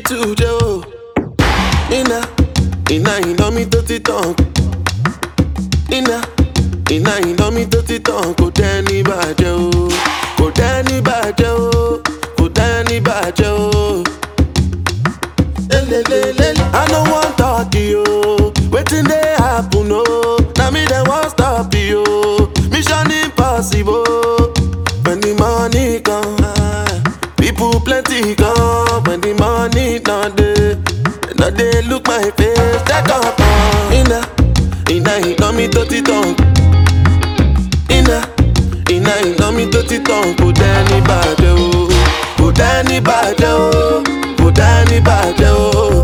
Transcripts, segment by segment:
too, Joe. Iná mi tó ti tàn. Iná mi tó ti tàn. Kò dẹ́ni bàjẹ́ o. Kò dẹ́ni bàjẹ́ o. Kò dẹ́ni bàjẹ́ o. I no wan talk to you. Wetin dey happen o? Na me dem wan stop you. Mission impossible. When the money come, people plenty come. When the money no dey, no dey look my face. Check up on iná mi tó ti tàn. Iná mi tó ti tàn. Kò dẹ́ni bàjẹ́ o. Kò dẹ́ni bàjẹ́ o. Kò dẹ́ni bàjẹ́ o.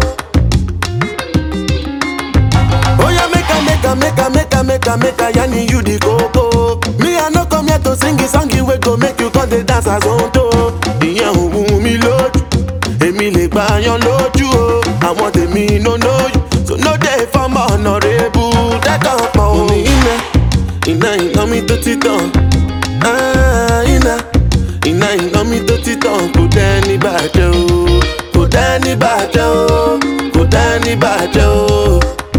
Oya make I yarn you the koko. Me I no come here to sing a song wey go make you come dey dance as on to. Ìyẹn ò wù mí lójú, èmi lè gbà yan lójú o. Àwọn tèmi no know you, so no dey form honorable. Dẹ́kun pọ̀ o. Iná mi tó ti tàn. Iná mi tó ti tàn. Kò dẹ́ni bàjẹ́ o. Kò dẹ́ni bàjẹ́ o. Kò dẹ́ni bàjẹ́ o.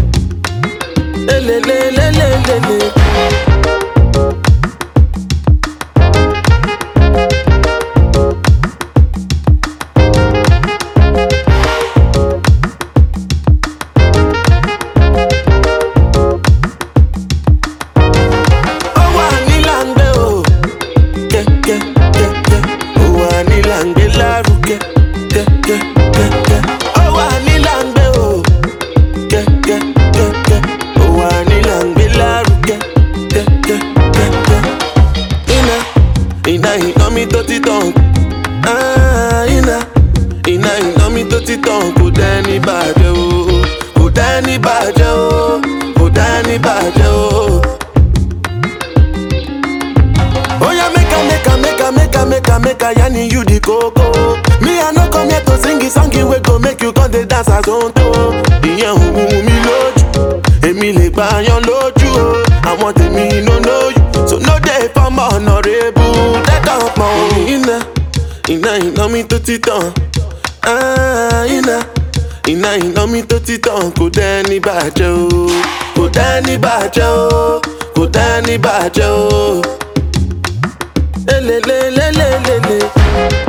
Lelelelelelele. Iná mi tó ti tàn. Iná mi tó ti tàn. Kò dẹ́ni bàjẹ́ o. Kò dẹ́ni bàjẹ́ o. Kò dẹ́ni bàjẹ́ o. Oya make I yarn you the koko. Me I no come here to sing a song wey go make you come dey dance as on to. Ìyẹn ò wù mí lójú, èmi lè gbà yan lójú o. Àwọn tèmi no know you, so no dey form honorable. Dẹ́kun pọ̀ o. Iná mi tó ti tàn. Iná mi tó ti tàn. Kò dẹ́ni bàjẹ́ o. Kò dẹ́ni bàjẹ́ o. Kò dẹ́ni bàjẹ́ o. Lelelelelele.